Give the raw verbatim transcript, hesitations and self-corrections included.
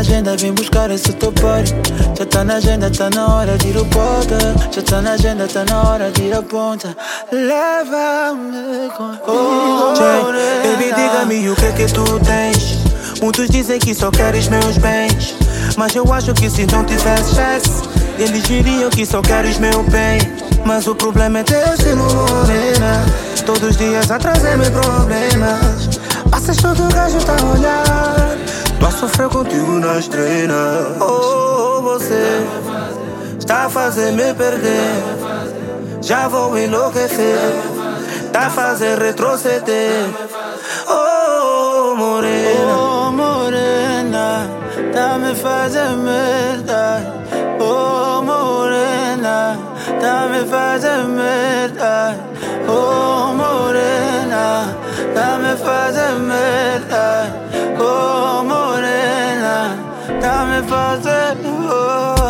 agenda, vem buscar esse teu body. Já tá na agenda, tá na hora de ir ao ponta. Já tá na agenda, tá na hora de ir à ponta. Leva-me contigo, Jay, baby, diga-me o que é que tu tens. Muitos dizem que só queres meus bens, mas eu acho que se não tivesse sexo, eles diriam que só queres meu bem. Mas o problema é teu estilo, morena. Todos os dias a trazer-me problemas. Passas todo o gajo tá a olhar. Tô a sofrer contigo nas treinas. Oh, você está a fazer-me perder. Já vou enlouquecer. Tá a fazer retroceder. Oh, morena. Oh, morena, tá me fazendo merda. Oh, morena, tá me fazendo merda. Oh, morena, tá me fazendo merda. Oh, morena, tá me fazendo.